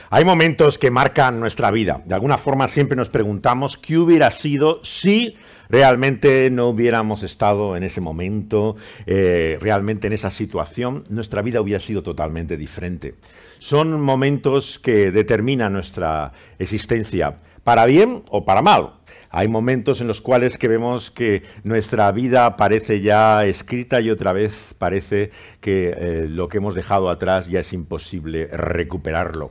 Hay momentos que marcan nuestra vida. De alguna forma siempre nos preguntamos qué hubiera sido si realmente no hubiéramos estado en ese momento, realmente en esa situación, nuestra vida hubiera sido totalmente diferente. Son momentos que determinan nuestra existencia, para bien o para mal. Hay momentos en los cuales que vemos que nuestra vida parece ya escrita y otra vez parece que lo que hemos dejado atrás ya es imposible recuperarlo.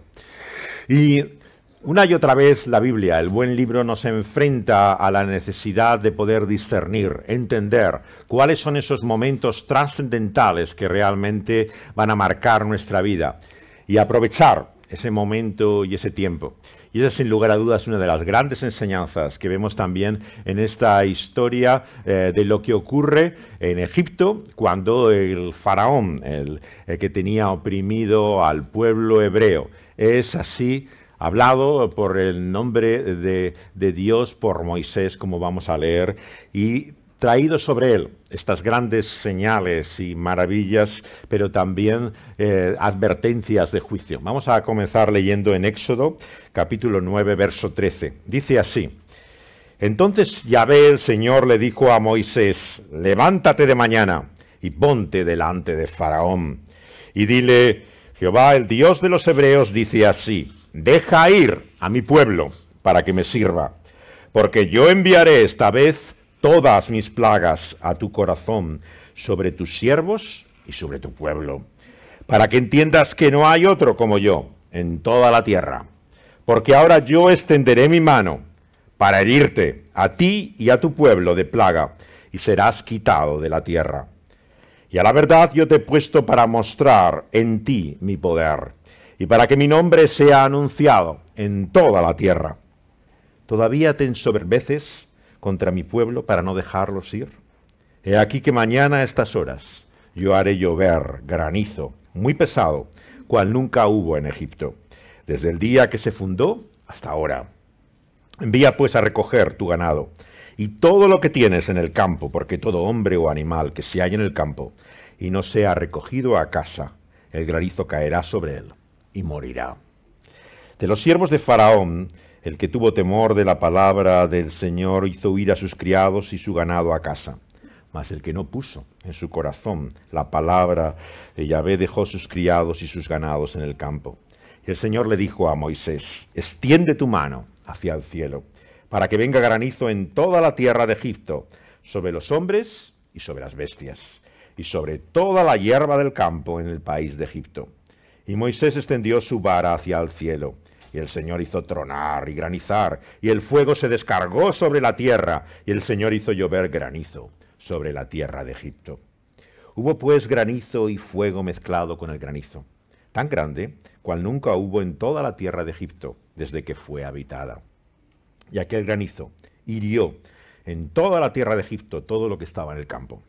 Y una y otra vez la Biblia, el buen libro, nos enfrenta a la necesidad de poder discernir, entender cuáles son esos momentos trascendentales que realmente van a marcar nuestra vida y aprovechar ese momento y ese tiempo. Y esa, sin lugar a dudas, es una de las grandes enseñanzas que vemos también en esta historia de lo que ocurre en Egipto cuando el faraón, el que tenía oprimido al pueblo hebreo, es así hablado por el nombre de Dios, por Moisés, como vamos a leer, y traído sobre él estas grandes señales y maravillas, pero también advertencias de juicio. Vamos a comenzar leyendo en Éxodo, capítulo 9, verso 13. Dice así: Entonces Yahvé, el Señor, le dijo a Moisés: levántate de mañana y ponte delante de Faraón, y dile: Jehová, el Dios de los hebreos, dice así: deja ir a mi pueblo para que me sirva, porque yo enviaré esta vez todas mis plagas a tu corazón, sobre tus siervos y sobre tu pueblo, para que entiendas que no hay otro como yo en toda la tierra. Porque ahora yo extenderé mi mano para herirte a ti y a tu pueblo de plaga, y serás quitado de la tierra. Y a la verdad yo te he puesto para mostrar en ti mi poder, y para que mi nombre sea anunciado en toda la tierra. ¿Todavía te ensoberbeces contra mi pueblo para no dejarlos ir? He aquí que mañana a estas horas yo haré llover granizo muy pesado, cual nunca hubo en Egipto, desde el día que se fundó hasta ahora. Envía pues a recoger tu ganado y todo lo que tienes en el campo, porque todo hombre o animal que se halle en el campo y no sea recogido a casa, el granizo caerá sobre él y morirá. De los siervos de Faraón, el que tuvo temor de la palabra del Señor hizo huir a sus criados y su ganado a casa. Mas el que no puso en su corazón la palabra de Yahvé dejó sus criados y sus ganados en el campo. Y el Señor le dijo a Moisés: extiende tu mano hacia el cielo, para que venga granizo en toda la tierra de Egipto, sobre los hombres y sobre las bestias, y sobre toda la hierba del campo en el país de Egipto. Y Moisés extendió su vara hacia el cielo, y el Señor hizo tronar y granizar, y el fuego se descargó sobre la tierra, y el Señor hizo llover granizo sobre la tierra de Egipto. Hubo pues granizo y fuego mezclado con el granizo, tan grande cual nunca hubo en toda la tierra de Egipto, desde que fue habitada. Y aquel granizo hirió en toda la tierra de Egipto todo lo que estaba en el campo,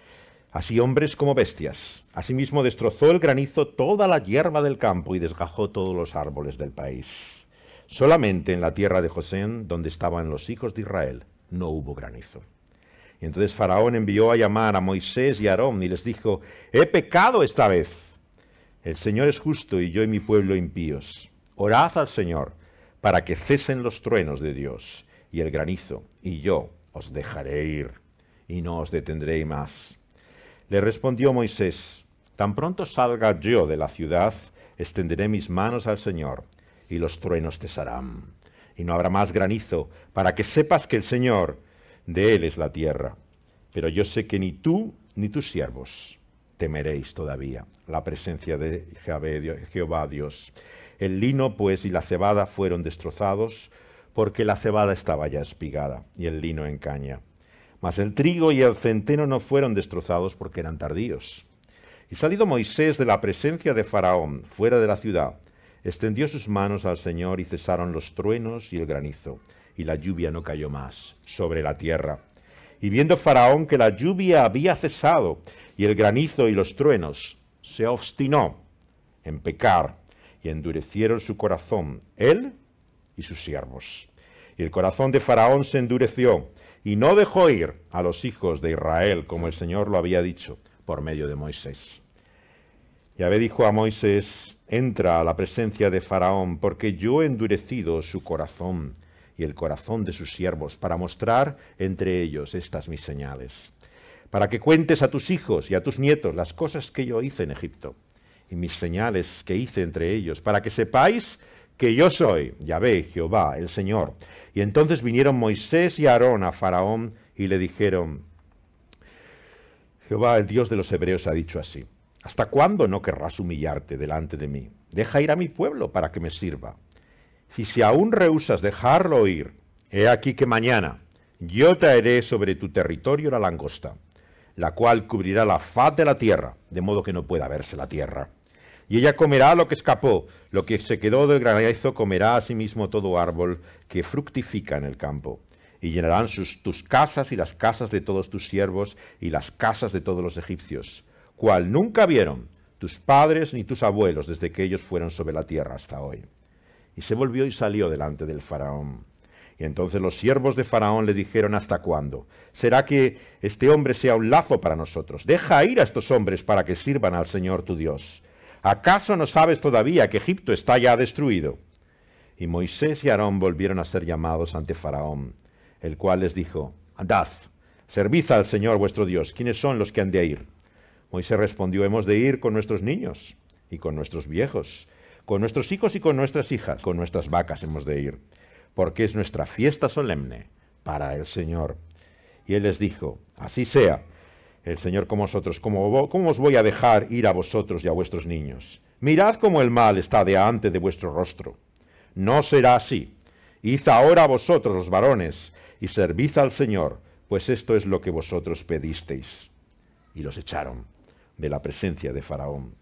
así hombres como bestias. Asimismo destrozó el granizo toda la hierba del campo y desgajó todos los árboles del país. Solamente en la tierra de Gosén, donde estaban los hijos de Israel, no hubo granizo. Y entonces Faraón envió a llamar a Moisés y a Aarón y les dijo: he pecado esta vez. El Señor es justo y yo y mi pueblo impíos. Orad al Señor para que cesen los truenos de Dios y el granizo, y yo os dejaré ir y no os detendré más. Le respondió Moisés: tan pronto salga yo de la ciudad, extenderé mis manos al Señor, y los truenos cesarán, y no habrá más granizo, para que sepas que el Señor, de él es la tierra. Pero yo sé que ni tú ni tus siervos temeréis todavía la presencia de Jehová Dios. El lino, pues, y la cebada fueron destrozados, porque la cebada estaba ya espigada, y el lino en caña. Mas el trigo y el centeno no fueron destrozados porque eran tardíos. Y salido Moisés de la presencia de Faraón, fuera de la ciudad, extendió sus manos al Señor y cesaron los truenos y el granizo, y la lluvia no cayó más sobre la tierra. Y viendo Faraón que la lluvia había cesado y el granizo y los truenos, se obstinó en pecar y endurecieron su corazón, él y sus siervos. Y el corazón de Faraón se endureció y no dejó ir a los hijos de Israel como el Señor lo había dicho por medio de Moisés. Yahvé dijo a Moisés: entra a la presencia de Faraón, porque yo he endurecido su corazón y el corazón de sus siervos, para mostrar entre ellos estas mis señales, para que cuentes a tus hijos y a tus nietos las cosas que yo hice en Egipto, y mis señales que hice entre ellos, para que sepáis que yo soy Yahvé, Jehová, el Señor. Y entonces vinieron Moisés y Aarón a Faraón y le dijeron: Jehová, el Dios de los hebreos, ha dicho así: ¿hasta cuándo no querrás humillarte delante de mí? Deja ir a mi pueblo para que me sirva. Y si aún rehusas dejarlo ir, he aquí que mañana yo traeré sobre tu territorio la langosta, la cual cubrirá la faz de la tierra, de modo que no pueda verse la tierra. Y ella comerá lo que escapó, lo que se quedó del granizo comerá asimismo todo árbol que fructifica en el campo. Y llenarán tus casas y las casas de todos tus siervos y las casas de todos los egipcios, cual nunca vieron tus padres ni tus abuelos desde que ellos fueron sobre la tierra hasta hoy. Y se volvió y salió delante del Faraón. Y entonces los siervos de Faraón le dijeron: ¿hasta cuándo? ¿Será que este hombre sea un lazo para nosotros? Deja ir a estos hombres para que sirvan al Señor tu Dios. ¿Acaso no sabes todavía que Egipto está ya destruido? Y Moisés y Aarón volvieron a ser llamados ante Faraón, el cual les dijo: andad, servid al Señor vuestro Dios. ¿Quiénes son los que han de ir? Moisés respondió: hemos de ir con nuestros niños y con nuestros viejos, con nuestros hijos y con nuestras hijas, con nuestras vacas hemos de ir, porque es nuestra fiesta solemne para el Señor. Y él les dijo: así sea el Señor con vosotros, ¿cómo os voy a dejar ir a vosotros y a vuestros niños? Mirad cómo el mal está delante de vuestro rostro. No será así. Id ahora a vosotros los varones y servid al Señor, pues esto es lo que vosotros pedisteis. Y los echaron de la presencia de Faraón.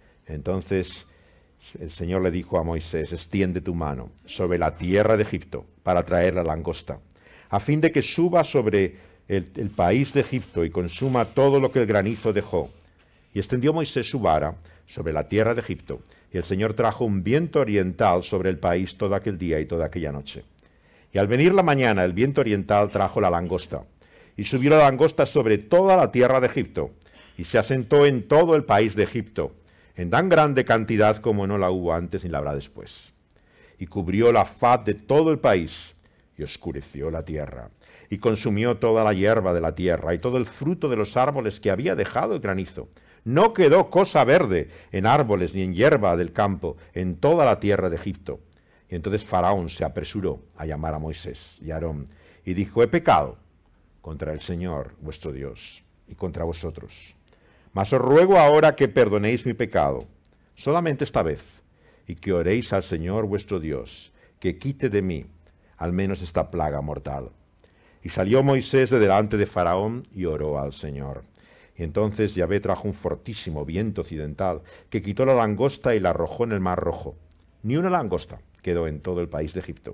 Entonces el Señor le dijo a Moisés: extiende tu mano sobre la tierra de Egipto para traer la langosta, a fin de que suba sobre el país de Egipto y consuma todo lo que el granizo dejó. Y extendió Moisés su vara sobre la tierra de Egipto, y el Señor trajo un viento oriental sobre el país todo aquel día y toda aquella noche. Y al venir la mañana, el viento oriental trajo la langosta, y subió la langosta sobre toda la tierra de Egipto, y se asentó en todo el país de Egipto, en tan grande cantidad como no la hubo antes ni la habrá después. Y cubrió la faz de todo el país, y oscureció la tierra, y consumió toda la hierba de la tierra, y todo el fruto de los árboles que había dejado el granizo. No quedó cosa verde en árboles ni en hierba del campo, en toda la tierra de Egipto. Y entonces Faraón se apresuró a llamar a Moisés y a Aarón, y dijo: he pecado contra el Señor vuestro Dios, y contra vosotros. Mas os ruego ahora que perdonéis mi pecado, solamente esta vez, y que oréis al Señor vuestro Dios, que quite de mí al menos esta plaga mortal. Y salió Moisés de delante de Faraón y oró al Señor. Y entonces Yahvé trajo un fortísimo viento occidental, que quitó la langosta y la arrojó en el mar Rojo. Ni una langosta quedó en todo el país de Egipto.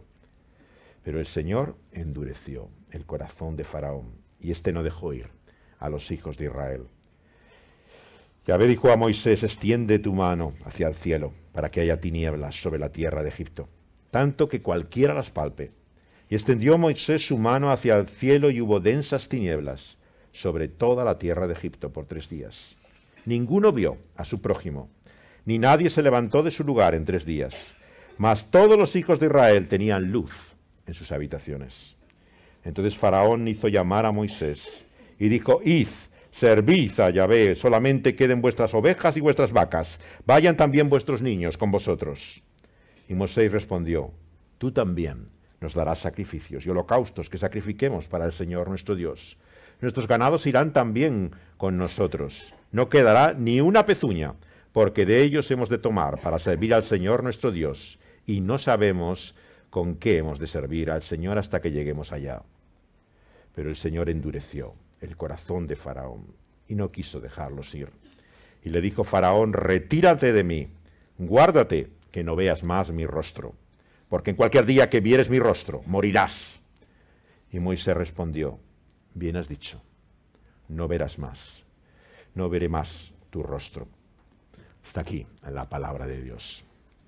Pero el Señor endureció el corazón de Faraón, y éste no dejó ir a los hijos de Israel. Yahvé dijo a Moisés: extiende tu mano hacia el cielo, para que haya tinieblas sobre la tierra de Egipto, tanto que cualquiera las palpe. Y extendió Moisés su mano hacia el cielo, y hubo densas tinieblas sobre toda la tierra de Egipto por 3 días. Ninguno vio a su prójimo, ni nadie se levantó de su lugar en 3 días. Mas todos los hijos de Israel tenían luz en sus habitaciones. Entonces Faraón hizo llamar a Moisés y dijo: id, servid a Yahvé, solamente queden vuestras ovejas y vuestras vacas, vayan también vuestros niños con vosotros. Y Moisés respondió: tú también nos darás sacrificios y holocaustos que sacrifiquemos para el Señor nuestro Dios. Nuestros ganados irán también con nosotros. No quedará ni una pezuña, porque de ellos hemos de tomar para servir al Señor nuestro Dios, y no sabemos con qué hemos de servir al Señor hasta que lleguemos allá. Pero el Señor endureció el corazón de Faraón y no quiso dejarlos ir. Y le dijo Faraón: retírate de mí, guárdate que no veas más mi rostro, porque en cualquier día que vieres mi rostro, morirás. Y Moisés respondió: bien has dicho, no verás más, no veré más tu rostro. Está aquí en la palabra de Dios.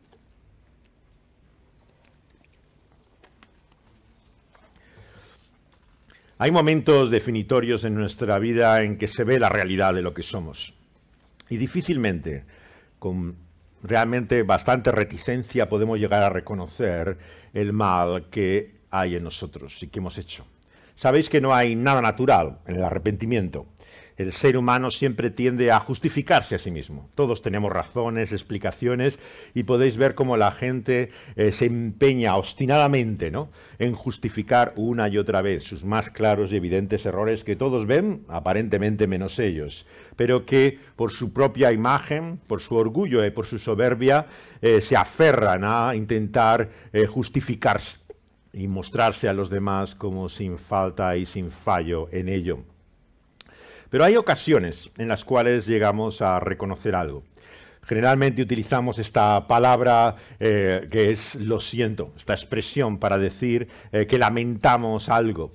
Hay momentos definitorios en nuestra vida en que se ve la realidad de lo que somos. Y difícilmente con realmente bastante reticencia podemos llegar a reconocer el mal que hay en nosotros y que hemos hecho. Sabéis que no hay nada natural en el arrepentimiento. El ser humano siempre tiende a justificarse a sí mismo. Todos tenemos razones, explicaciones, y podéis ver cómo la gente se empeña obstinadamente, ¿no?, en justificar una y otra vez sus más claros y evidentes errores que todos ven, aparentemente menos ellos, pero que por su propia imagen, por su orgullo y por su soberbia, se aferran a intentar justificarse y mostrarse a los demás como sin falta y sin fallo en ello. Pero hay ocasiones en las cuales llegamos a reconocer algo. Generalmente utilizamos esta palabra que es lo siento, esta expresión para decir que lamentamos algo.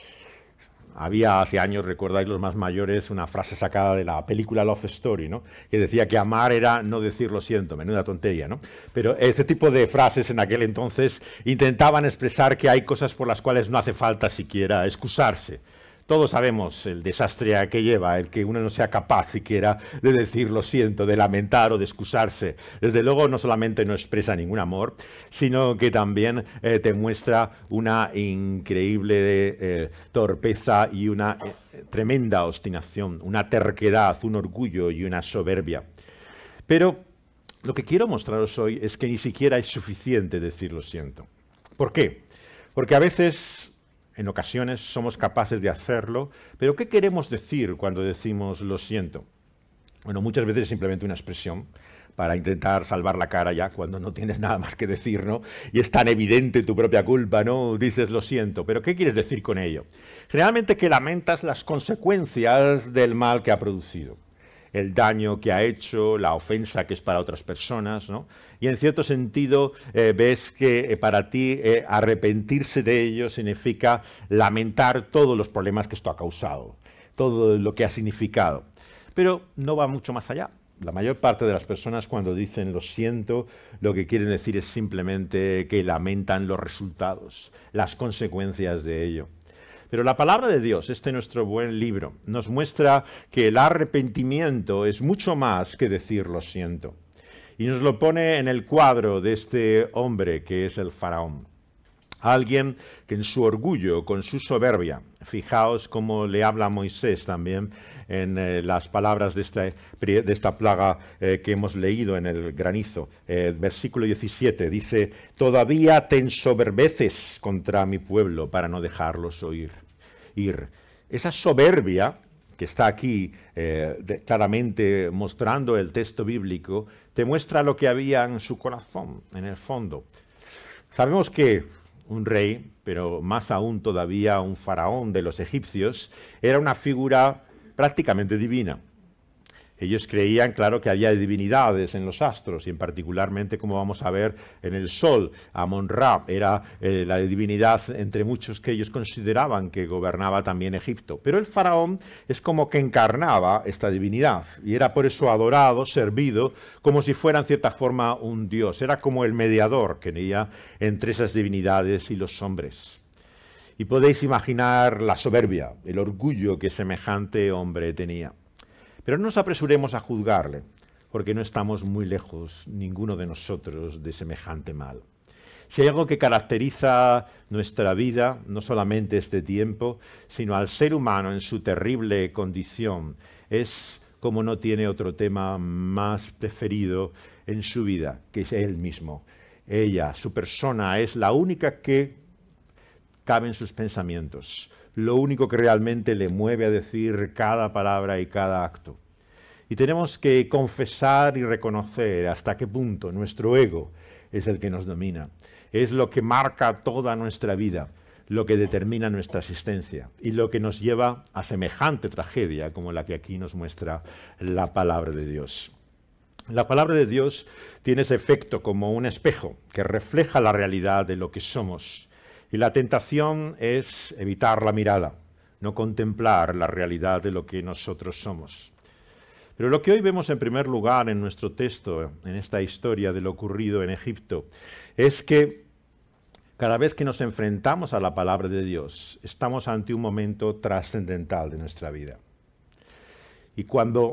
Había hace años, recordáis los más mayores, una frase sacada de la película Love Story, ¿no?, que decía que amar era no decir lo siento, menuda tontería, ¿no? Pero este tipo de frases en aquel entonces intentaban expresar que hay cosas por las cuales no hace falta siquiera excusarse. Todos sabemos el desastre que lleva el que uno no sea capaz siquiera de decir lo siento, de lamentar o de excusarse. Desde luego no solamente no expresa ningún amor, sino que también te muestra una increíble torpeza y una tremenda obstinación, una terquedad, un orgullo y una soberbia. Pero lo que quiero mostraros hoy es que ni siquiera es suficiente decir lo siento. ¿Por qué? Porque a veces, en ocasiones, somos capaces de hacerlo, pero ¿qué queremos decir cuando decimos lo siento? Bueno, muchas veces es simplemente una expresión para intentar salvar la cara ya cuando no tienes nada más que decir, ¿no? Y es tan evidente tu propia culpa, ¿no? Dices lo siento, pero ¿qué quieres decir con ello? Generalmente que lamentas las consecuencias del mal que ha producido, el daño que ha hecho, la ofensa que es para otras personas, ¿no? Y en cierto sentido ves que para ti arrepentirse de ello significa lamentar todos los problemas que esto ha causado, todo lo que ha significado. Pero no va mucho más allá. La mayor parte de las personas cuando dicen lo siento, lo que quieren decir es simplemente que lamentan los resultados, las consecuencias de ello. Pero la palabra de Dios, este nuestro buen libro, nos muestra que el arrepentimiento es mucho más que decir lo siento. Y nos lo pone en el cuadro de este hombre que es el faraón. Alguien que en su orgullo, con su soberbia, fijaos cómo le habla a Moisés también en las palabras de esta plaga que hemos leído en el granizo. Versículo 17 dice, todavía te ensoberbeces contra mi pueblo para no dejarlos ir. Esa soberbia que está aquí claramente mostrando el texto bíblico, te muestra lo que había en su corazón, en el fondo. Sabemos que un rey, pero más aún todavía un faraón de los egipcios, era una figura prácticamente divina. Ellos creían, claro, que había divinidades en los astros, y en particularmente, como vamos a ver, en el sol. Amon-Ra era la divinidad entre muchos que ellos consideraban que gobernaba también Egipto. Pero el faraón es como que encarnaba esta divinidad, y era por eso adorado, servido, como si fuera en cierta forma un dios. Era como el mediador que había entre esas divinidades y los hombres. Y podéis imaginar la soberbia, el orgullo que semejante hombre tenía. Pero no nos apresuremos a juzgarle, porque no estamos muy lejos, ninguno de nosotros, de semejante mal. Si hay algo que caracteriza nuestra vida, no solamente este tiempo, sino al ser humano en su terrible condición, es como no tiene otro tema más preferido en su vida, que es él mismo. Ella, su persona, es la única que cabe en sus pensamientos, lo único que realmente le mueve a decir cada palabra y cada acto. Y tenemos que confesar y reconocer hasta qué punto nuestro ego es el que nos domina. Es lo que marca toda nuestra vida, lo que determina nuestra existencia y lo que nos lleva a semejante tragedia como la que aquí nos muestra la palabra de Dios. La palabra de Dios tiene ese efecto como un espejo que refleja la realidad de lo que somos. Y la tentación es evitar la mirada, no contemplar la realidad de lo que nosotros somos. Pero lo que hoy vemos en primer lugar en nuestro texto, en esta historia de lo ocurrido en Egipto, es que cada vez que nos enfrentamos a la palabra de Dios, estamos ante un momento trascendental de nuestra vida. Y cuando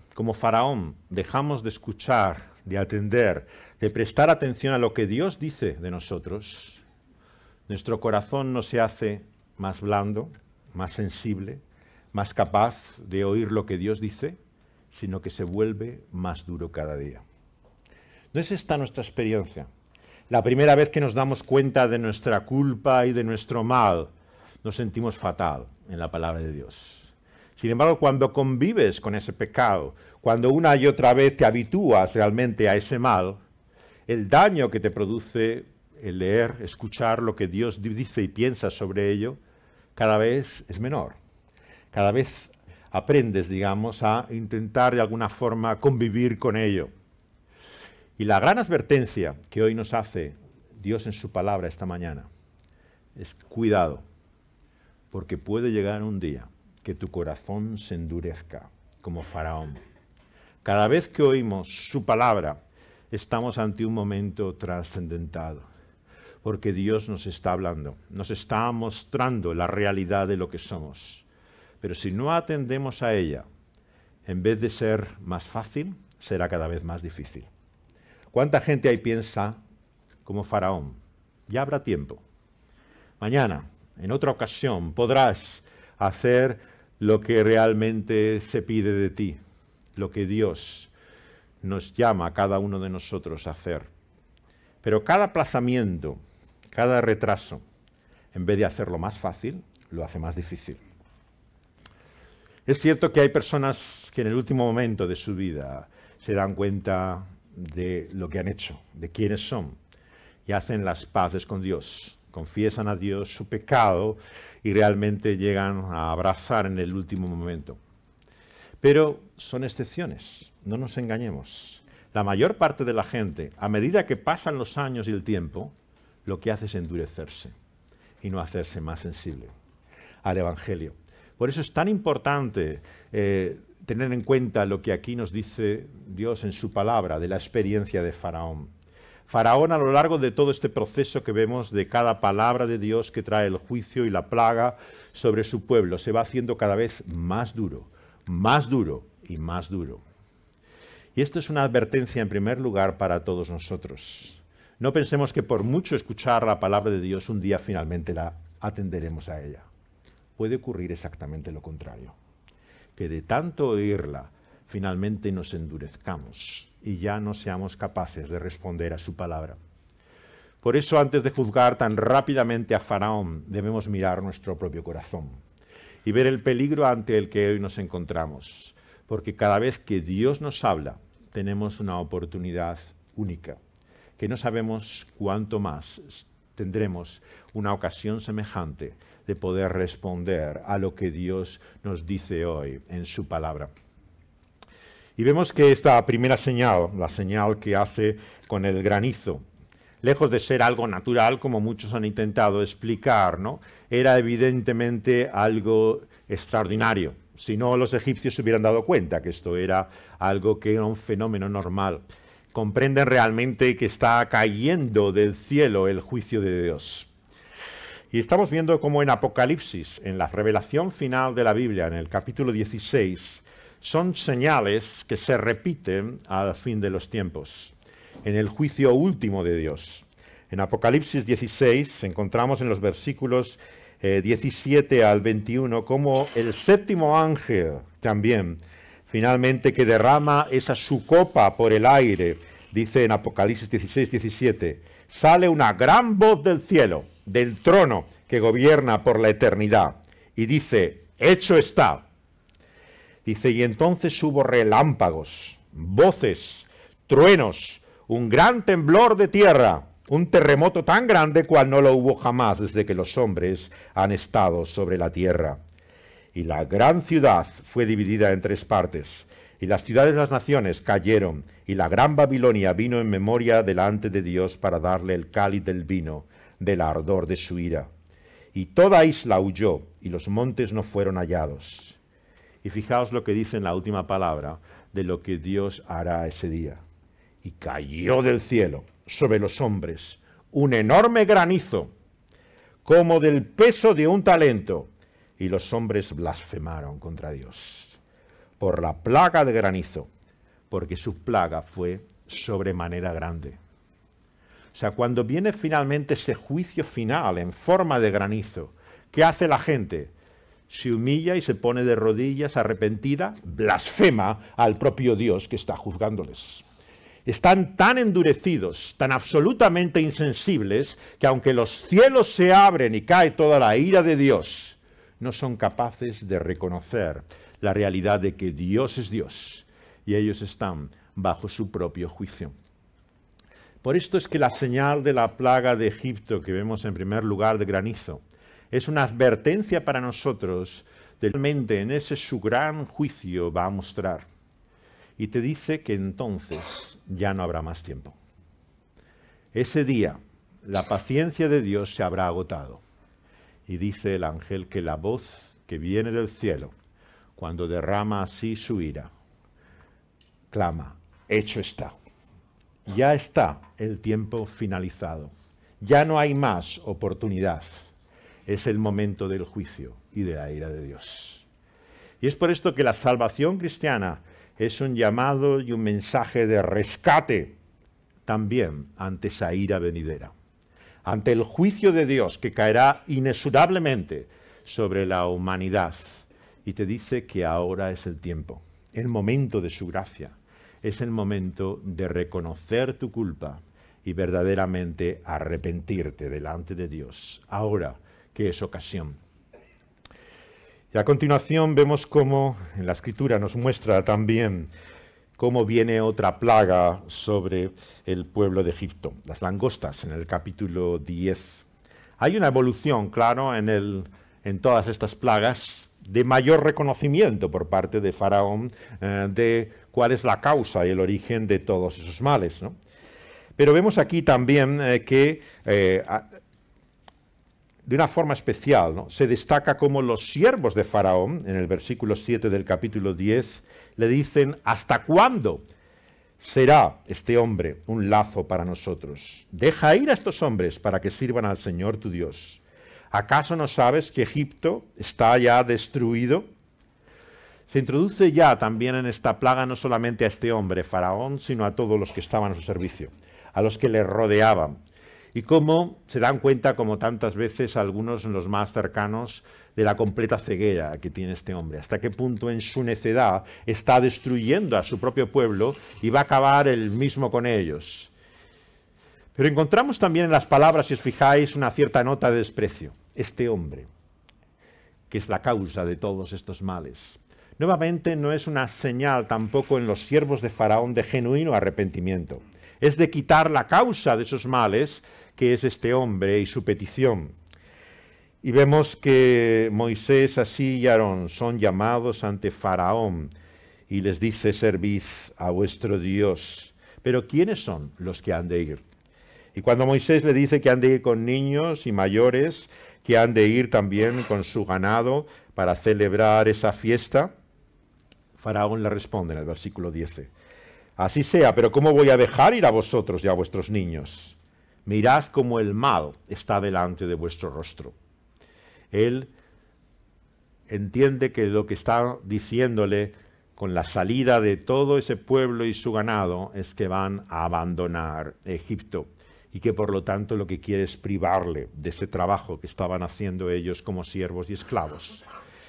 como Faraón, dejamos de escuchar, de atender, de prestar atención a lo que Dios dice de nosotros, nuestro corazón no se hace más blando, más sensible, más capaz de oír lo que Dios dice, sino que se vuelve más duro cada día. ¿No es esta nuestra experiencia? La primera vez que nos damos cuenta de nuestra culpa y de nuestro mal, nos sentimos fatal en la palabra de Dios. Sin embargo, cuando convives con ese pecado, cuando una y otra vez te habitúas realmente a ese mal, el daño que te produce el leer, escuchar lo que Dios dice y piensa sobre ello, cada vez es menor. Cada vez aprendes, digamos, a intentar de alguna forma convivir con ello. Y la gran advertencia que hoy nos hace Dios en su palabra esta mañana es cuidado, porque puede llegar un día que tu corazón se endurezca como Faraón. Cada vez que oímos su palabra, estamos ante un momento trascendental, porque Dios nos está hablando, nos está mostrando la realidad de lo que somos. Pero si no atendemos a ella, en vez de ser más fácil, será cada vez más difícil. ¿Cuánta gente ahí piensa como Faraón? Ya habrá tiempo. Mañana, en otra ocasión, podrás hacer lo que realmente se pide de ti, lo que Dios nos llama a cada uno de nosotros a hacer. Pero cada aplazamiento, cada retraso, en vez de hacerlo más fácil, lo hace más difícil. Es cierto que hay personas que en el último momento de su vida se dan cuenta de lo que han hecho, de quiénes son, y hacen las paces con Dios, confiesan a Dios su pecado y realmente llegan a abrazar en el último momento. Pero son excepciones, no nos engañemos. La mayor parte de la gente, a medida que pasan los años y el tiempo, lo que hace es endurecerse y no hacerse más sensible al Evangelio. Por eso es tan importante tener en cuenta lo que aquí nos dice Dios en su palabra de la experiencia de Faraón. Faraón, a lo largo de todo este proceso que vemos de cada palabra de Dios que trae el juicio y la plaga sobre su pueblo, se va haciendo cada vez más duro y más duro. Y esto es una advertencia en primer lugar para todos nosotros. No pensemos que por mucho escuchar la palabra de Dios, un día finalmente la atenderemos a ella. Puede ocurrir exactamente lo contrario, que de tanto oírla, finalmente nos endurezcamos y ya no seamos capaces de responder a su palabra. Por eso, antes de juzgar tan rápidamente a Faraón, debemos mirar nuestro propio corazón y ver el peligro ante el que hoy nos encontramos, porque cada vez que Dios nos habla, tenemos una oportunidad única, que no sabemos cuánto más tendremos una ocasión semejante de poder responder a lo que Dios nos dice hoy en su palabra. Y vemos que esta primera señal, la señal que hace con el granizo, lejos de ser algo natural, como muchos han intentado explicar, ¿no?, era evidentemente algo extraordinario. Si no, los egipcios se hubieran dado cuenta que esto era algo que era un fenómeno normal. Comprenden realmente que está cayendo del cielo el juicio de Dios. Y estamos viendo cómo en Apocalipsis, en la revelación final de la Biblia, en el capítulo 16, son señales que se repiten al fin de los tiempos, en el juicio último de Dios. En Apocalipsis 16 encontramos en los versículos 17 al 21 como el séptimo ángel también, finalmente, que derrama esa su copa por el aire, dice en Apocalipsis 16, 17, sale una gran voz del cielo, del trono que gobierna por la eternidad, y dice, hecho está. Dice, y entonces hubo relámpagos, voces, truenos, un gran temblor de tierra, un terremoto tan grande cual no lo hubo jamás desde que los hombres han estado sobre la tierra. Y la gran ciudad fue dividida en tres partes, y las ciudades de las naciones cayeron, y la gran Babilonia vino en memoria delante de Dios para darle el cáliz del vino del ardor de su ira. Y toda isla huyó, y los montes no fueron hallados. Y fijaos lo que dice en la última palabra de lo que Dios hará ese día. Y cayó del cielo sobre los hombres un enorme granizo, como del peso de un talento, y los hombres blasfemaron contra Dios. por la plaga de granizo, porque su plaga fue sobremanera grande. O sea, cuando viene finalmente ese juicio final en forma de granizo, ¿qué hace la gente? Se humilla y se pone de rodillas arrepentida, blasfema al propio Dios que está juzgándoles. Están tan endurecidos, tan absolutamente insensibles, que aunque los cielos se abren y cae toda la ira de Dios, no son capaces de reconocer la realidad de que Dios es Dios y ellos están bajo su propio juicio. Por esto es que la señal de la plaga de Egipto que vemos en primer lugar de granizo es una advertencia para nosotros de realmente en ese su gran juicio va a mostrar. Y te dice que entonces ya no habrá más tiempo. Ese día la paciencia de Dios se habrá agotado. Y dice el ángel que la voz que viene del cielo, cuando derrama así su ira, clama, hecho está. Ya está el tiempo finalizado. Ya no hay más oportunidad. Es el momento del juicio y de la ira de Dios. Y es por esto que la salvación cristiana es un llamado y un mensaje de rescate también ante esa ira venidera. Ante el juicio de Dios que caerá inexorablemente sobre la humanidad. Y te dice que ahora es el tiempo, el momento de su gracia. Es el momento de reconocer tu culpa y verdaderamente arrepentirte delante de Dios. Ahora que es ocasión. Y a continuación vemos cómo en la Escritura nos muestra también cómo viene otra plaga sobre el pueblo de Egipto, las langostas, en el capítulo 10. Hay una evolución, claro, en todas estas plagas, de mayor reconocimiento por parte de Faraón de cuál es la causa y el origen de todos esos males, ¿no? Pero vemos aquí también que de una forma especial, ¿no?, se destaca cómo los siervos de Faraón, en el versículo 7 del capítulo 10, le dicen, ¿hasta cuándo será este hombre un lazo para nosotros? Deja ir a estos hombres para que sirvan al Señor tu Dios. ¿Acaso no sabes que Egipto está ya destruido? Se introduce ya también en esta plaga no solamente a este hombre, Faraón, sino a todos los que estaban a su servicio, a los que le rodeaban. Y cómo se dan cuenta, como tantas veces algunos los más cercanos, de la completa ceguera que tiene este hombre. Hasta qué punto en su necedad está destruyendo a su propio pueblo y va a acabar él mismo con ellos. Pero encontramos también en las palabras, si os fijáis, una cierta nota de desprecio. Este hombre, que es la causa de todos estos males. Nuevamente no es una señal tampoco en los siervos de Faraón de genuino arrepentimiento. Es de quitar la causa de esos males, que es este hombre y su petición. Y vemos que Moisés, así y Aarón son llamados ante Faraón y les dice, servid a vuestro Dios. Pero ¿quiénes son los que han de ir? Y cuando Moisés le dice que han de ir con niños y mayores, que han de ir también con su ganado para celebrar esa fiesta, Faraón le responde en el versículo 10. Así sea, pero ¿cómo voy a dejar ir a vosotros y a vuestros niños? Mirad cómo el mal está delante de vuestro rostro. Él entiende que lo que está diciéndole con la salida de todo ese pueblo y su ganado es que van a abandonar Egipto y que por lo tanto lo que quiere es privarle de ese trabajo que estaban haciendo ellos como siervos y esclavos.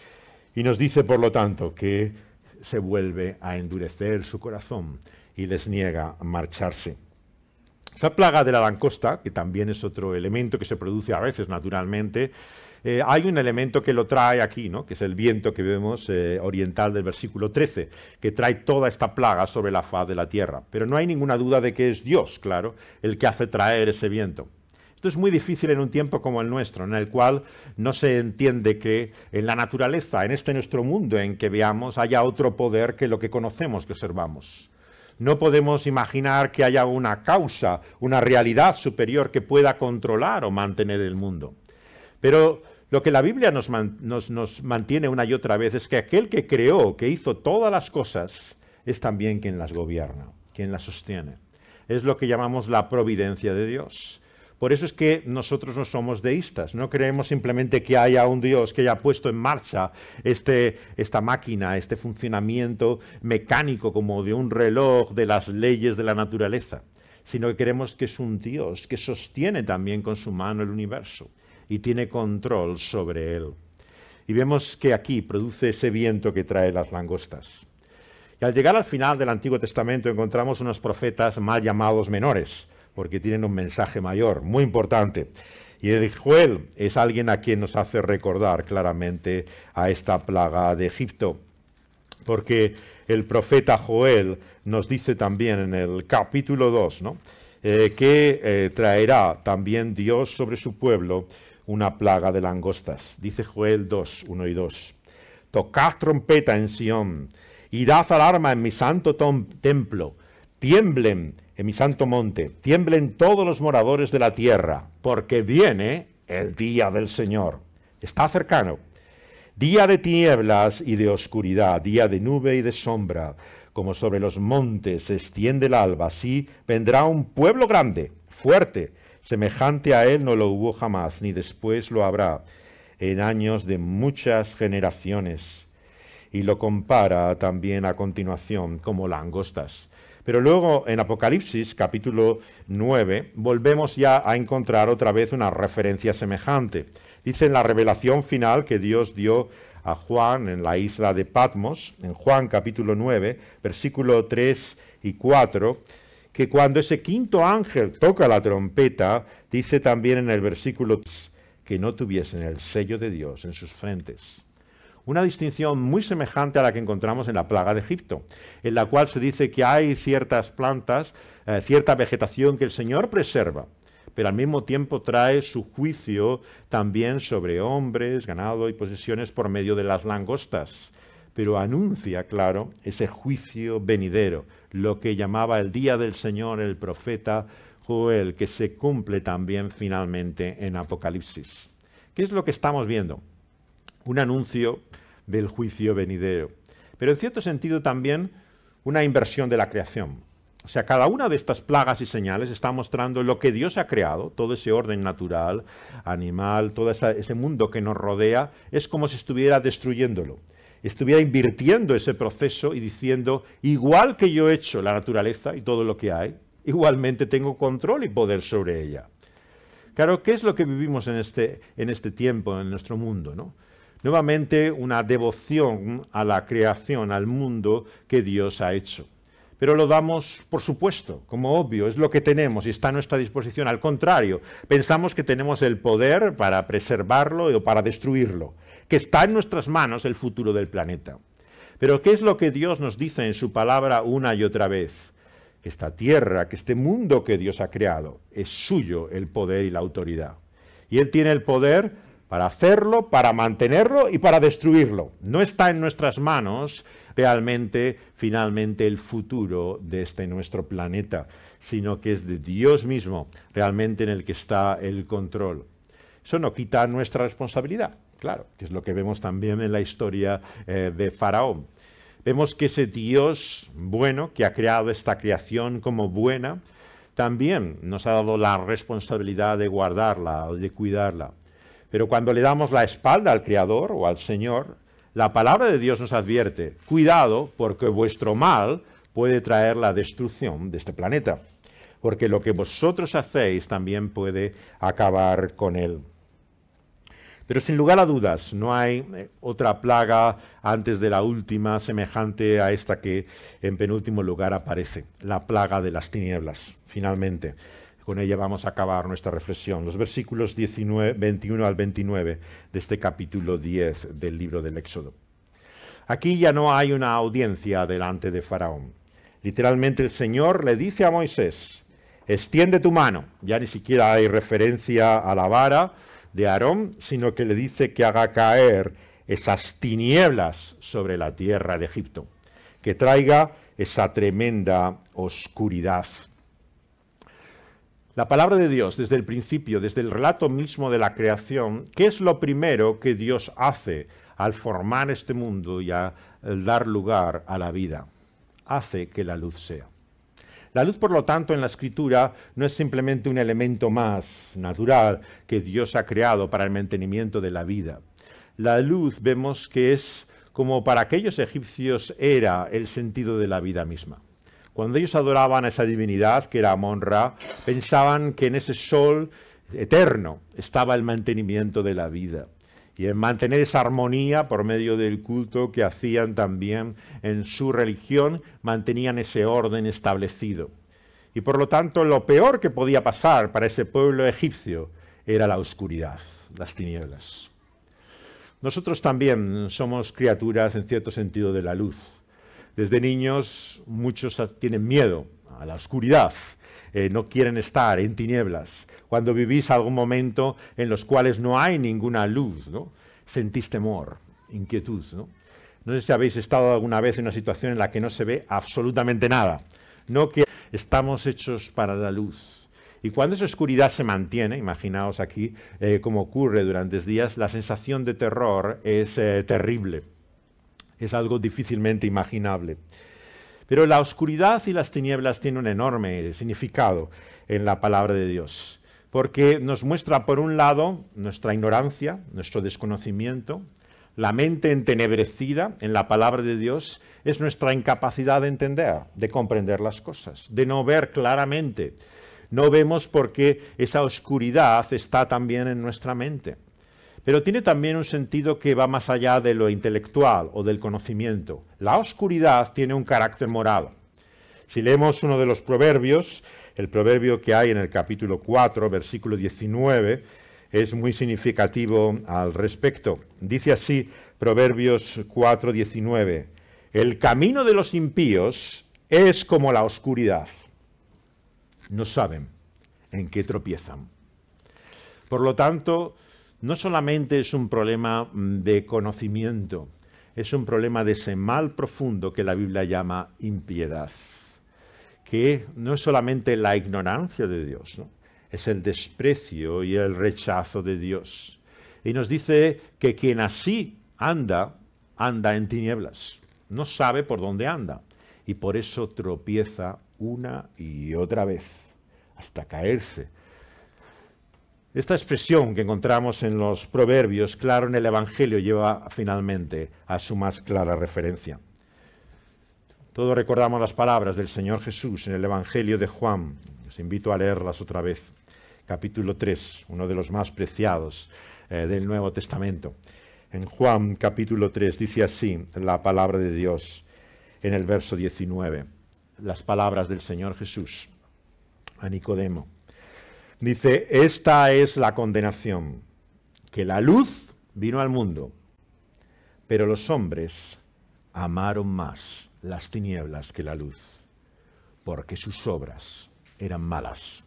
Y nos dice por lo tanto que se vuelve a endurecer su corazón y les niega marcharse. Esa plaga de la langosta, que también es otro elemento que se produce a veces naturalmente, hay un elemento que lo trae aquí, ¿no?, que es el viento que vemos oriental del versículo 13, que trae toda esta plaga sobre la faz de la tierra. Pero no hay ninguna duda de que es Dios, claro, el que hace traer ese viento. Esto es muy difícil en un tiempo como el nuestro, en el cual no se entiende que en la naturaleza, en este nuestro mundo en que veamos, haya otro poder que lo que conocemos, que observamos. No podemos imaginar que haya una causa, una realidad superior que pueda controlar o mantener el mundo. Pero lo que la Biblia nos mantiene una y otra vez es que aquel que creó, que hizo todas las cosas, es también quien las gobierna, quien las sostiene. Es lo que llamamos la providencia de Dios. Por eso es que nosotros no somos deístas, no creemos simplemente que haya un Dios que haya puesto en marcha esta máquina, este funcionamiento mecánico como de un reloj de las leyes de la naturaleza, sino que creemos que es un Dios que sostiene también con su mano el universo y tiene control sobre él. Y vemos que aquí produce ese viento que trae las langostas. Y al llegar al final del Antiguo Testamento encontramos unos profetas mal llamados menores, porque tienen un mensaje mayor, muy importante. Y el Joel es alguien a quien nos hace recordar claramente a esta plaga de Egipto, porque el profeta Joel nos dice también en el capítulo 2, ¿no? Que traerá también Dios sobre su pueblo una plaga de langostas. Dice Joel 2, 1 y 2. Tocad trompeta en Sión, y dad alarma en mi santo templo, tiemblen en mi santo monte, tiemblen todos los moradores de la tierra, porque viene el día del Señor. Está cercano. Día de tinieblas y de oscuridad, día de nube y de sombra, como sobre los montes se extiende el alba, así vendrá un pueblo grande, fuerte, semejante a él no lo hubo jamás, ni después lo habrá, en años de muchas generaciones. Y lo compara también a continuación como langostas. Pero luego en Apocalipsis, capítulo 9, volvemos ya a encontrar otra vez una referencia semejante. Dice en la revelación final que Dios dio a Juan en la isla de Patmos, en Juan capítulo 9, versículo 3 y 4, que cuando ese quinto ángel toca la trompeta, dice también en el versículo 3, que no tuviesen el sello de Dios en sus frentes. Una distinción muy semejante a la que encontramos en la plaga de Egipto, en la cual se dice que hay ciertas plantas, cierta vegetación que el Señor preserva, pero al mismo tiempo trae su juicio también sobre hombres, ganado y posesiones por medio de las langostas, pero anuncia, claro, ese juicio venidero, lo que llamaba el día del Señor el profeta Joel, que se cumple también finalmente en Apocalipsis. ¿Qué es lo que estamos viendo? Un anuncio del juicio venidero, pero en cierto sentido también una inversión de la creación. O sea, cada una de estas plagas y señales está mostrando lo que Dios ha creado, todo ese orden natural, animal, todo ese mundo que nos rodea, es como si estuviera destruyéndolo, estuviera invirtiendo ese proceso y diciendo, igual que yo he hecho la naturaleza y todo lo que hay, igualmente tengo control y poder sobre ella. Claro, ¿qué es lo que vivimos en este tiempo, en nuestro mundo, ¿no? Nuevamente una devoción a la creación, al mundo que Dios ha hecho. Pero lo damos por supuesto, como obvio, es lo que tenemos y está a nuestra disposición. Al contrario, pensamos que tenemos el poder para preservarlo o para destruirlo, que está en nuestras manos el futuro del planeta. Pero ¿qué es lo que Dios nos dice en su palabra una y otra vez? Esta tierra, que este mundo que Dios ha creado, es suyo el poder y la autoridad. Y Él tiene el poder para hacerlo, para mantenerlo y para destruirlo. No está en nuestras manos realmente, finalmente, el futuro de nuestro planeta, sino que es de Dios mismo realmente en el que está el control. Eso no quita nuestra responsabilidad, claro, que es lo que vemos también en la historia de Faraón. Vemos que ese Dios bueno, que ha creado esta creación como buena, también nos ha dado la responsabilidad de guardarla o de cuidarla. Pero cuando le damos la espalda al Creador o al Señor, la palabra de Dios nos advierte, cuidado, porque vuestro mal puede traer la destrucción de este planeta, porque lo que vosotros hacéis también puede acabar con él. Pero sin lugar a dudas, no hay otra plaga antes de la última semejante a esta que en penúltimo lugar aparece, la plaga de las tinieblas, finalmente. Con ella vamos a acabar nuestra reflexión. Los versículos 21 al 29 de este capítulo 10 del libro del Éxodo. Aquí ya no hay una audiencia delante de Faraón. Literalmente el Señor le dice a Moisés, extiende tu mano. Ya ni siquiera hay referencia a la vara de Aarón, sino que le dice que haga caer esas tinieblas sobre la tierra de Egipto, que traiga esa tremenda oscuridad. La palabra de Dios, desde el principio, desde el relato mismo de la creación, ¿qué es lo primero que Dios hace al formar este mundo y al dar lugar a la vida? Hace que la luz sea. La luz, por lo tanto, en la Escritura no es simplemente un elemento más natural que Dios ha creado para el mantenimiento de la vida. La luz vemos que es como para aquellos egipcios era el sentido de la vida misma. Cuando ellos adoraban a esa divinidad, que era Amon-Ra, pensaban que en ese sol eterno estaba el mantenimiento de la vida. Y en mantener esa armonía por medio del culto que hacían también en su religión, mantenían ese orden establecido. Y por lo tanto, lo peor que podía pasar para ese pueblo egipcio era la oscuridad, las tinieblas. Nosotros también somos criaturas, en cierto sentido, de la luz. Desde niños muchos tienen miedo a la oscuridad, no quieren estar en tinieblas. Cuando vivís algún momento en los cuales no hay ninguna luz, ¿no? Sentís temor, inquietud, ¿no? No sé si habéis estado alguna vez en una situación en la que no se ve absolutamente nada. No que estamos hechos para la luz. Y cuando esa oscuridad se mantiene, imaginaos aquí como ocurre durante días, la sensación de terror es terrible. Es algo difícilmente imaginable. Pero la oscuridad y las tinieblas tienen un enorme significado en la palabra de Dios, porque nos muestra, por un lado, nuestra ignorancia, nuestro desconocimiento. La mente entenebrecida en la palabra de Dios es nuestra incapacidad de entender, de comprender las cosas, de no ver claramente. No vemos porque esa oscuridad está también en nuestra mente. Pero tiene también un sentido que va más allá de lo intelectual o del conocimiento. La oscuridad tiene un carácter moral. Si leemos uno de los proverbios, el proverbio que hay en el capítulo 4, versículo 19, es muy significativo al respecto. Dice así, Proverbios 4, 19, el camino de los impíos es como la oscuridad. No saben en qué tropiezan. Por lo tanto, no solamente es un problema de conocimiento, es un problema de ese mal profundo que la Biblia llama impiedad, que no es solamente la ignorancia de Dios, ¿no? Es el desprecio y el rechazo de Dios. Y nos dice que quien así anda, anda en tinieblas, no sabe por dónde anda, y por eso tropieza una y otra vez, hasta caerse. Esta expresión que encontramos en los proverbios, claro, en el Evangelio, lleva finalmente a su más clara referencia. Todos recordamos las palabras del Señor Jesús en el Evangelio de Juan. Os invito a leerlas otra vez. Capítulo 3, uno de los más preciados del Nuevo Testamento. En Juan capítulo 3 dice así la palabra de Dios en el verso 19. Las palabras del Señor Jesús a Nicodemo. Dice, esta es la condenación, que la luz vino al mundo, pero los hombres amaron más las tinieblas que la luz, porque sus obras eran malas.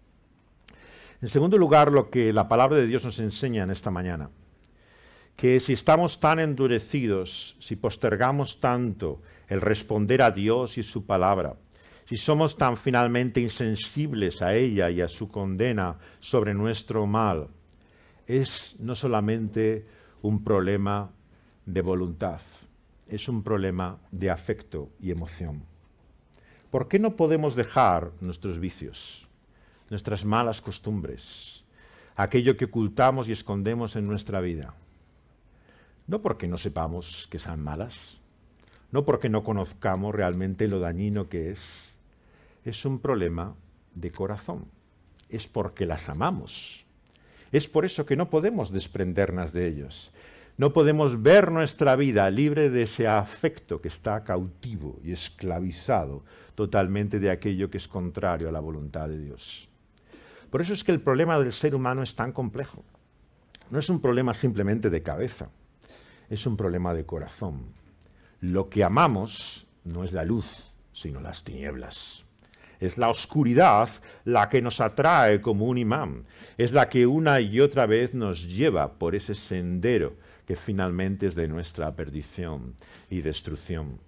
En segundo lugar, lo que la palabra de Dios nos enseña en esta mañana, que si estamos tan endurecidos, si postergamos tanto el responder a Dios y su palabra, si somos tan finalmente insensibles a ella y a su condena sobre nuestro mal, es no solamente un problema de voluntad, es un problema de afecto y emoción. ¿Por qué no podemos dejar nuestros vicios, nuestras malas costumbres, aquello que ocultamos y escondemos en nuestra vida? No porque no sepamos que sean malas, no porque no conozcamos realmente lo dañino que es un problema de corazón, es porque las amamos. Es por eso que no podemos desprendernos de ellos. No podemos ver nuestra vida libre de ese afecto que está cautivo y esclavizado totalmente de aquello que es contrario a la voluntad de Dios. Por eso es que el problema del ser humano es tan complejo. No es un problema simplemente de cabeza, es un problema de corazón. Lo que amamos no es la luz, sino las tinieblas. Es la oscuridad la que nos atrae como un imán. Es la que una y otra vez nos lleva por ese sendero que finalmente es de nuestra perdición y destrucción.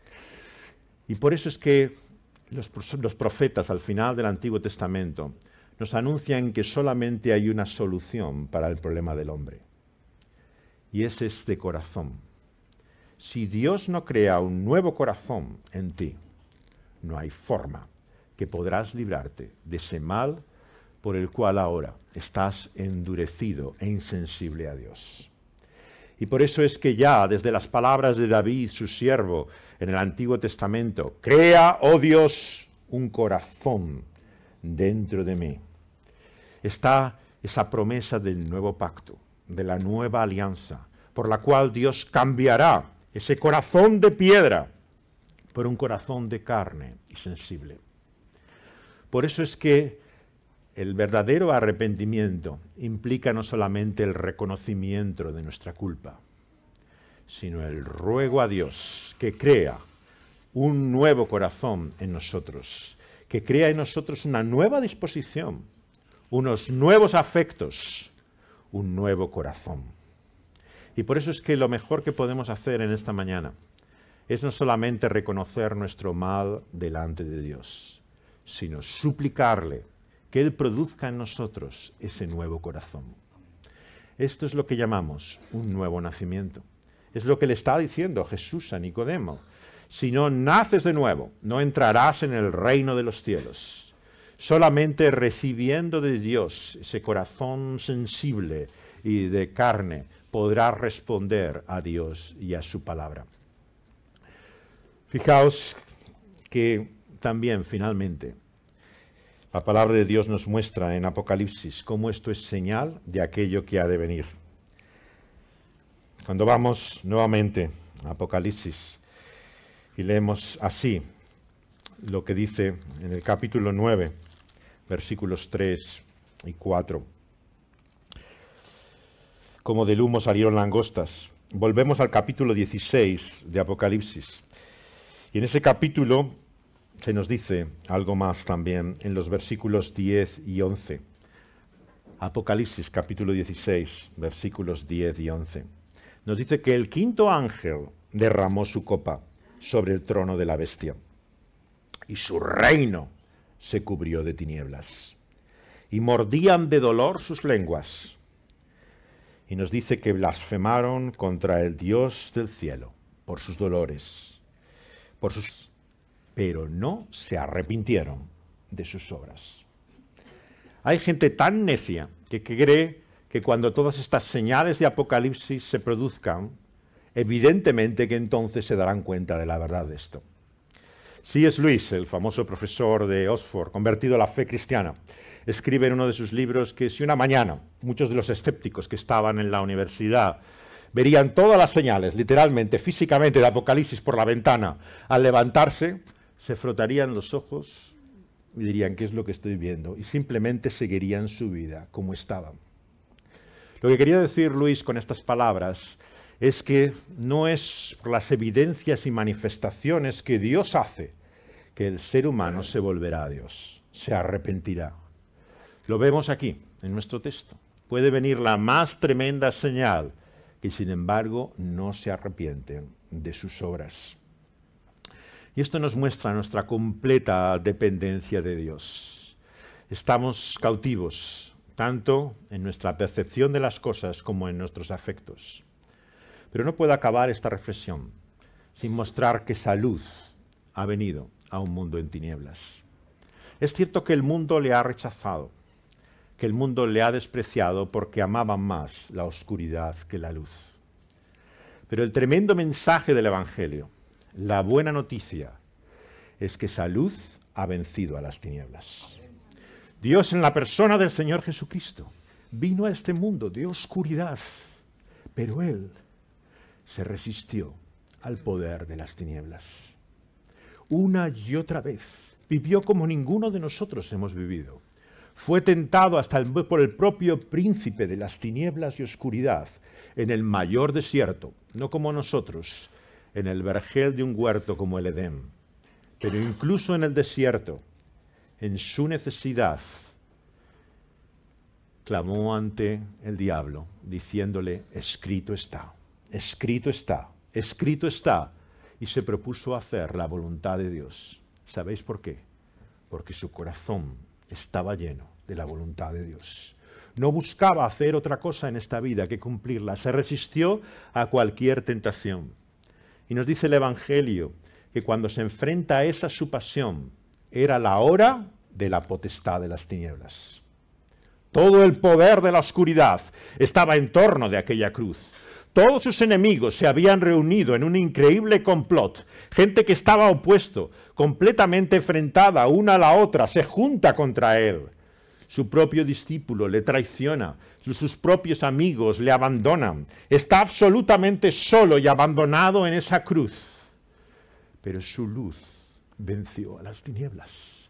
Y por eso es que los profetas al final del Antiguo Testamento nos anuncian que solamente hay una solución para el problema del hombre. Y es este corazón. Si Dios no crea un nuevo corazón en ti, no hay forma que podrás librarte de ese mal por el cual ahora estás endurecido e insensible a Dios. Y por eso es que ya desde las palabras de David, su siervo, en el Antiguo Testamento, crea, oh Dios, un corazón dentro de mí. Está esa promesa del nuevo pacto, de la nueva alianza, por la cual Dios cambiará ese corazón de piedra por un corazón de carne y sensible. Por eso es que el verdadero arrepentimiento implica no solamente el reconocimiento de nuestra culpa, sino el ruego a Dios que crea un nuevo corazón en nosotros, que crea en nosotros una nueva disposición, unos nuevos afectos, un nuevo corazón. Y por eso es que lo mejor que podemos hacer en esta mañana es no solamente reconocer nuestro mal delante de Dios, sino suplicarle que Él produzca en nosotros ese nuevo corazón. Esto es lo que llamamos un nuevo nacimiento. Es lo que le está diciendo Jesús a Nicodemo. Si no naces de nuevo, no entrarás en el reino de los cielos. Solamente recibiendo de Dios ese corazón sensible y de carne, podrás responder a Dios y a su palabra. Fijaos que también, finalmente, la palabra de Dios nos muestra en Apocalipsis cómo esto es señal de aquello que ha de venir. Cuando vamos nuevamente a Apocalipsis y leemos así lo que dice en el capítulo 9, versículos 3 y 4. Como del humo salieron langostas. Volvemos al capítulo 16 de Apocalipsis. Y en ese capítulo se nos dice algo más también en los versículos 10 y 11. Apocalipsis capítulo 16, versículos 10 y 11. Nos dice que el quinto ángel derramó su copa sobre el trono de la bestia, y su reino se cubrió de tinieblas, y mordían de dolor sus lenguas. Y nos dice que blasfemaron contra el Dios del cielo por sus dolores, pero no se arrepintieron de sus obras. Hay gente tan necia que cree que cuando todas estas señales de Apocalipsis se produzcan, evidentemente que entonces se darán cuenta de la verdad de esto. C.S. Lewis, el famoso profesor de Oxford, convertido a la fe cristiana, escribe en uno de sus libros que si una mañana muchos de los escépticos que estaban en la universidad verían todas las señales, literalmente, físicamente, de Apocalipsis por la ventana, al levantarse, se frotarían los ojos y dirían, ¿qué es lo que estoy viendo? Y simplemente seguirían su vida como estaban. Lo que quería decir Luis con estas palabras es que no es por las evidencias y manifestaciones que Dios hace que el ser humano se volverá a Dios, se arrepentirá. Lo vemos aquí, en nuestro texto. Puede venir la más tremenda señal que sin embargo no se arrepienten de sus obras. Y esto nos muestra nuestra completa dependencia de Dios. Estamos cautivos, tanto en nuestra percepción de las cosas como en nuestros afectos. Pero no puedo acabar esta reflexión sin mostrar que esa luz ha venido a un mundo en tinieblas. Es cierto que el mundo le ha rechazado, que el mundo le ha despreciado porque amaba más la oscuridad que la luz. Pero el tremendo mensaje del Evangelio, la buena noticia, es que esa luz ha vencido a las tinieblas. Dios, en la persona del Señor Jesucristo, vino a este mundo de oscuridad, pero Él se resistió al poder de las tinieblas. Una y otra vez vivió como ninguno de nosotros hemos vivido. Fue tentado por el propio príncipe de las tinieblas y oscuridad en el mayor desierto, no como nosotros, en el vergel de un huerto como el Edén, pero incluso en el desierto, en su necesidad, clamó ante el diablo, diciéndole, escrito está, escrito está, escrito está, y se propuso hacer la voluntad de Dios. ¿Sabéis por qué? Porque su corazón estaba lleno de la voluntad de Dios. No buscaba hacer otra cosa en esta vida que cumplirla. Se resistió a cualquier tentación. Y nos dice el Evangelio que cuando se enfrenta a esa su pasión, era la hora de la potestad de las tinieblas. Todo el poder de la oscuridad estaba en torno de aquella cruz. Todos sus enemigos se habían reunido en un increíble complot. Gente que estaba opuesto, completamente enfrentada una a la otra, se junta contra él. Su propio discípulo le traiciona, sus propios amigos le abandonan. Está absolutamente solo y abandonado en esa cruz. Pero su luz venció a las tinieblas.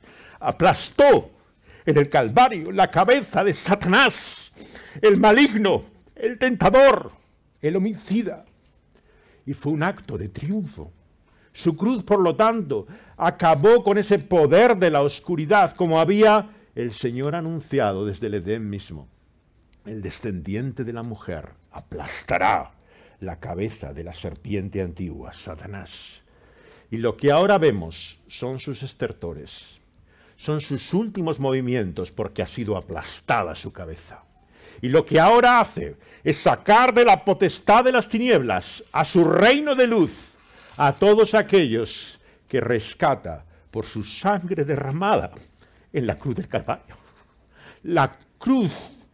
Aplastó en el Calvario la cabeza de Satanás, el maligno, el tentador, el homicida. Y fue un acto de triunfo. Su cruz, por lo tanto, acabó con ese poder de la oscuridad, como había el Señor anunciado desde el Edén mismo. El descendiente de la mujer aplastará la cabeza de la serpiente antigua, Satanás. Y lo que ahora vemos son sus estertores. Son sus últimos movimientos porque ha sido aplastada su cabeza. Y lo que ahora hace es sacar de la potestad de las tinieblas a su reino de luz a todos aquellos que rescata por su sangre derramada en la cruz del Calvario. La cruz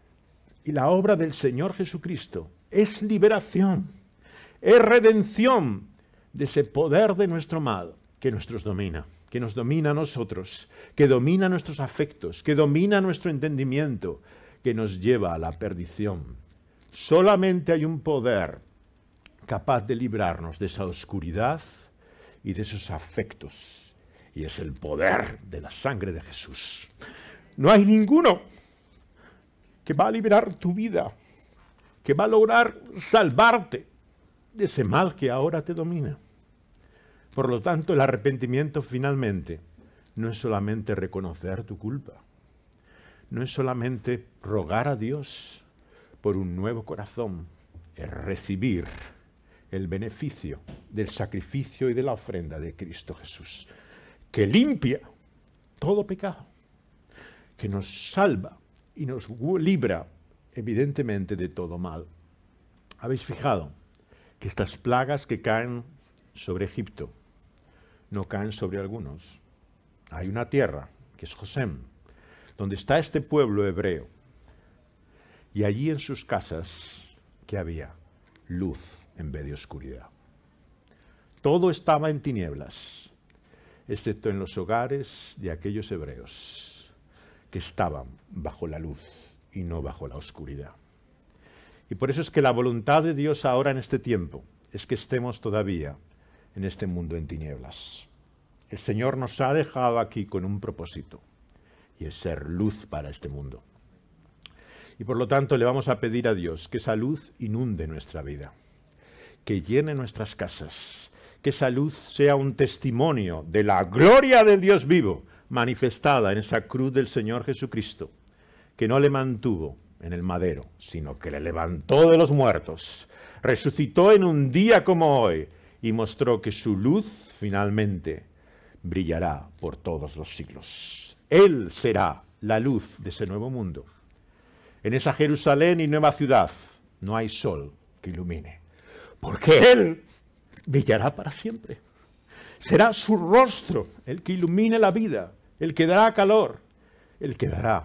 y la obra del Señor Jesucristo es liberación, es redención de ese poder de nuestro mal que nos domina a nosotros, que domina nuestros afectos, que domina nuestro entendimiento, que nos lleva a la perdición. Solamente hay un poder capaz de librarnos de esa oscuridad y de esos afectos, y es el poder de la sangre de Jesús. No hay ninguno que va a liberar tu vida, que va a lograr salvarte de ese mal que ahora te domina. Por lo tanto, el arrepentimiento finalmente no es solamente reconocer tu culpa, no es solamente rogar a Dios por un nuevo corazón, es recibir el beneficio del sacrificio y de la ofrenda de Cristo Jesús, que limpia todo pecado, que nos salva y nos libra evidentemente de todo mal. ¿Habéis fijado que estas plagas que caen sobre Egipto no caen sobre algunos? Hay una tierra, que es Gosén, donde está este pueblo hebreo, y allí en sus casas, ¿qué había? Luz en vez de oscuridad. Todo estaba en tinieblas, excepto en los hogares de aquellos hebreos que estaban bajo la luz y no bajo la oscuridad. Y por eso es que la voluntad de Dios ahora en este tiempo es que estemos todavía en este mundo en tinieblas. El Señor nos ha dejado aquí con un propósito, y es ser luz para este mundo. Y por lo tanto le vamos a pedir a Dios que esa luz inunde nuestra vida, que llene nuestras casas, que esa luz sea un testimonio de la gloria del Dios vivo manifestada en esa cruz del Señor Jesucristo, que no le mantuvo en el madero, sino que le levantó de los muertos, resucitó en un día como hoy y mostró que su luz finalmente brillará por todos los siglos. Él será la luz de ese nuevo mundo. En esa Jerusalén y nueva ciudad no hay sol que ilumine, porque Él brillará para siempre. Será su rostro el que ilumine la vida, el que dará calor, el que dará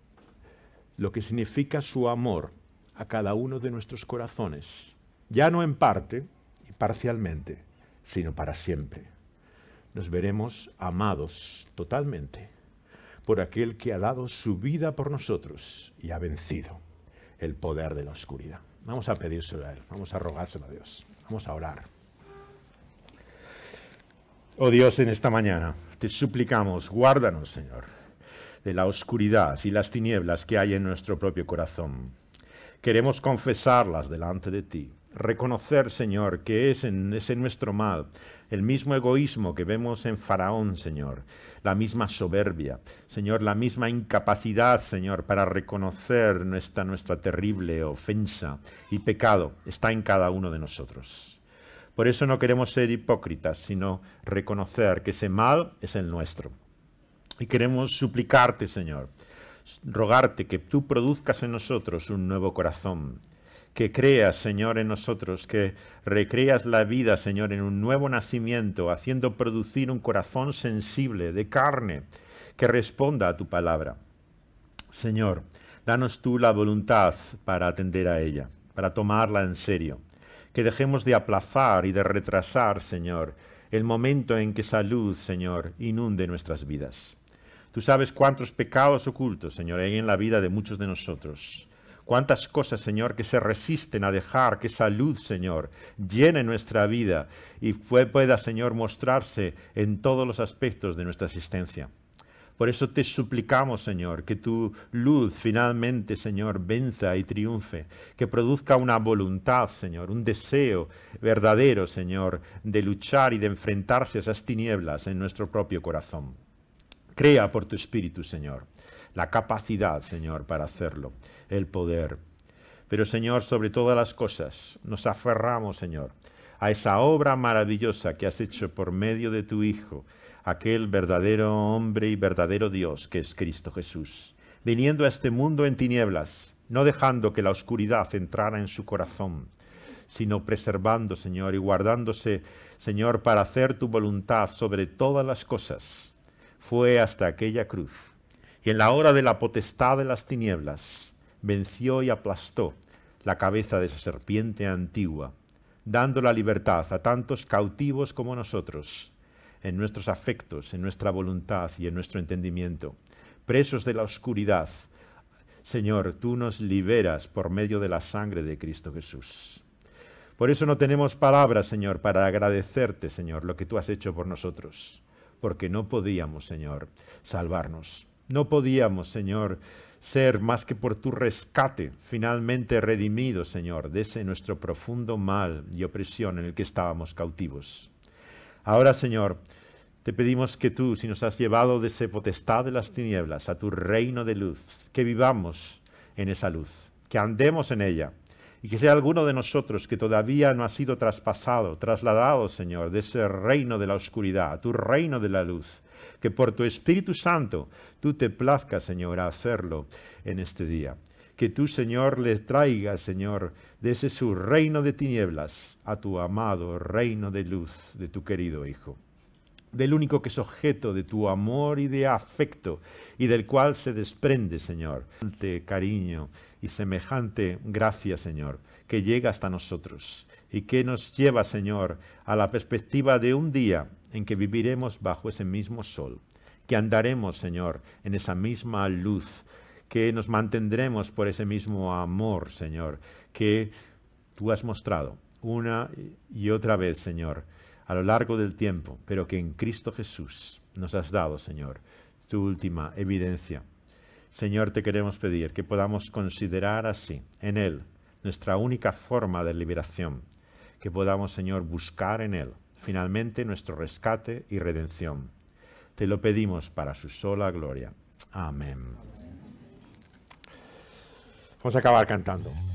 lo que significa su amor a cada uno de nuestros corazones, ya no en parte y parcialmente, sino para siempre. Nos veremos amados totalmente por aquel que ha dado su vida por nosotros y ha vencido el poder de la oscuridad. Vamos a pedírselo a Él, vamos a rogárselo a Dios, vamos a orar. Oh Dios, en esta mañana te suplicamos, guárdanos, Señor, de la oscuridad y las tinieblas que hay en nuestro propio corazón. Queremos confesarlas delante de ti, reconocer, Señor, que es en ese nuestro mal, el mismo egoísmo que vemos en Faraón, Señor, la misma soberbia, Señor, la misma incapacidad, Señor, para reconocer nuestra terrible ofensa y pecado está en cada uno de nosotros. Por eso no queremos ser hipócritas, sino reconocer que ese mal es el nuestro. Y queremos suplicarte, Señor, rogarte que tú produzcas en nosotros un nuevo corazón, que creas, Señor, en nosotros, que recreas la vida, Señor, en un nuevo nacimiento, haciendo producir un corazón sensible, de carne, que responda a tu palabra. Señor, danos tú la voluntad para atender a ella, para tomarla en serio. Que dejemos de aplazar y de retrasar, Señor, el momento en que esa luz, Señor, inunde nuestras vidas. Tú sabes cuántos pecados ocultos, Señor, hay en la vida de muchos de nosotros. Cuántas cosas, Señor, que se resisten a dejar que esa luz, Señor, llene nuestra vida y pueda, Señor, mostrarse en todos los aspectos de nuestra existencia. Por eso te suplicamos, Señor, que tu luz finalmente, Señor, venza y triunfe, que produzca una voluntad, Señor, un deseo verdadero, Señor, de luchar y de enfrentarse a esas tinieblas en nuestro propio corazón. Crea por tu Espíritu, Señor, la capacidad, Señor, para hacerlo, el poder. Pero, Señor, sobre todas las cosas, nos aferramos, Señor, a esa obra maravillosa que has hecho por medio de tu Hijo, aquel verdadero hombre y verdadero Dios que es Cristo Jesús, viniendo a este mundo en tinieblas, no dejando que la oscuridad entrara en su corazón, sino preservando, Señor, y guardándose, Señor, para hacer tu voluntad sobre todas las cosas. Fue hasta aquella cruz, y en la hora de la potestad de las tinieblas, venció y aplastó la cabeza de esa serpiente antigua, dando la libertad a tantos cautivos como nosotros, en nuestros afectos, en nuestra voluntad y en nuestro entendimiento. Presos de la oscuridad, Señor, tú nos liberas por medio de la sangre de Cristo Jesús. Por eso no tenemos palabras, Señor, para agradecerte, Señor, lo que tú has hecho por nosotros, porque no podíamos, Señor, salvarnos. No podíamos, Señor, ser más que por tu rescate, finalmente redimidos, Señor, de ese nuestro profundo mal y opresión en el que estábamos cautivos. Ahora, Señor, te pedimos que tú, si nos has llevado de esa potestad de las tinieblas a tu reino de luz, que vivamos en esa luz, que andemos en ella, y que sea alguno de nosotros que todavía no ha sido traspasado, trasladado, Señor, de ese reino de la oscuridad, a tu reino de la luz, que por tu Espíritu Santo tú te plazcas, Señor, a hacerlo en este día. Que tú, Señor, le traigas, Señor, de ese su reino de tinieblas a tu amado reino de luz de tu querido Hijo, del único que es objeto de tu amor y de afecto, y del cual se desprende, Señor, cariño y semejante gracia, Señor, que llega hasta nosotros y que nos lleva, Señor, a la perspectiva de un día en que viviremos bajo ese mismo sol, que andaremos, Señor, en esa misma luz, que nos mantendremos por ese mismo amor, Señor, que tú has mostrado una y otra vez, Señor, a lo largo del tiempo, pero que en Cristo Jesús nos has dado, Señor, tu última evidencia. Señor, te queremos pedir que podamos considerar así, en Él, nuestra única forma de liberación, que podamos, Señor, buscar en Él, finalmente, nuestro rescate y redención. Te lo pedimos para su sola gloria. Amén. Vamos a acabar cantando.